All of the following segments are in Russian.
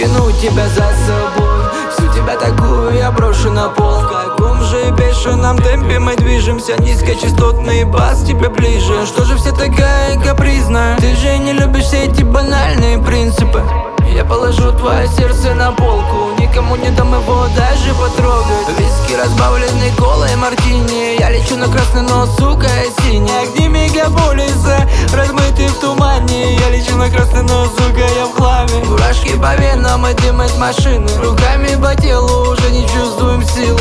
тяну тебя за собой. Всю тебя такую я брошу на пол. В каком же бешеном темпе мы движемся? Низкочастотный бас тебе ближе. Что же все такая капризная? Ты же не любишь все эти банальные принципы. Я положу твое сердце на полку, никому не дам его даже потрогать. Виски, разбавленный колой мартини. Я лечу на красный, но, сука, синий. Огни мегаполиса, размыты в тумане. Я лечу на красный, но, сука, я в хламе. Мурашки по венам и дым от машины. Руками по телу уже не чувствуем силы.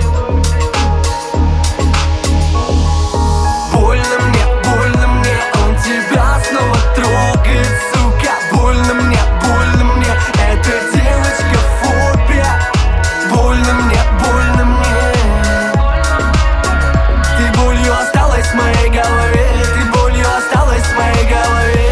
Больно мне, он тебя снова трогает, сука. Больно мне, эта девочка фобия. Больно мне, ты болью осталась в моей голове, ты болью осталась в моей голове.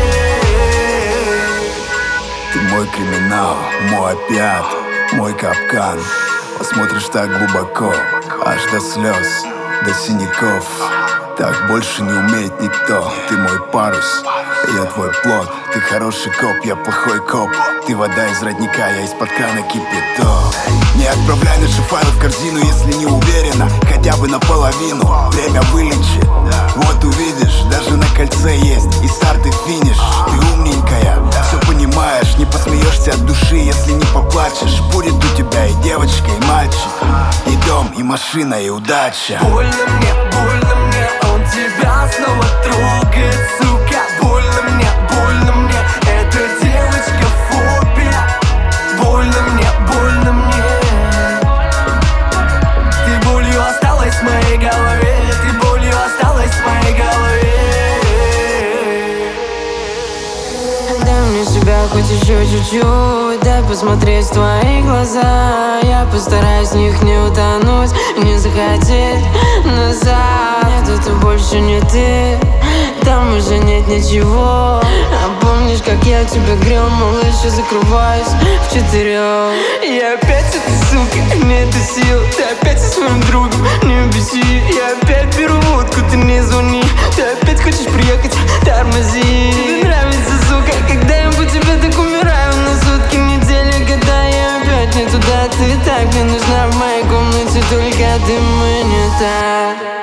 Ты мой криминал, мой опиат, мой капкан. Посмотришь так глубоко, аж до слез, до синяков. Так больше не умеет никто. Ты мой парус, я твой плод. Ты хороший коп, я плохой коп. Ты вода из родника, я из-под крана кипяток. Не отправляй наши файлы в корзину, если не уверена. Хотя бы наполовину, время вылечит. Вот увидишь, даже на кольце есть и старт, и финиш. Ты умненькая, все понимаешь. Не посмеешься от души, если не поплачешь. Будет у тебя и девочка, и мальчик, и дом, и машина, и удача. Больно мне, он тебя снова трогает, сука. Больно мне, эта девочка фобия. Больно мне, ты болью осталась в моей голове, ты болью осталась в моей голове. Дай мне себя хоть еще чуть-чуть, дай посмотреть в твои глаза. Я постараюсь в них не утонуть, не захотеть назад. Нет, это больше не ты, там уже нет ничего. А помнишь, как я тебя грел, малыш, я закрываюсь в 4. Я опять этой сука, нет сил. Ты опять со своим другом, не беси. Я опять беру водку, ты не звони. Ты опять хочешь приехать, тормози. Тебе нравится, сука, когда я по тебе так умираю. На сутки, недели, года, я опять не туда. Ты так мне нужна в моей комнате, только ты мне не так.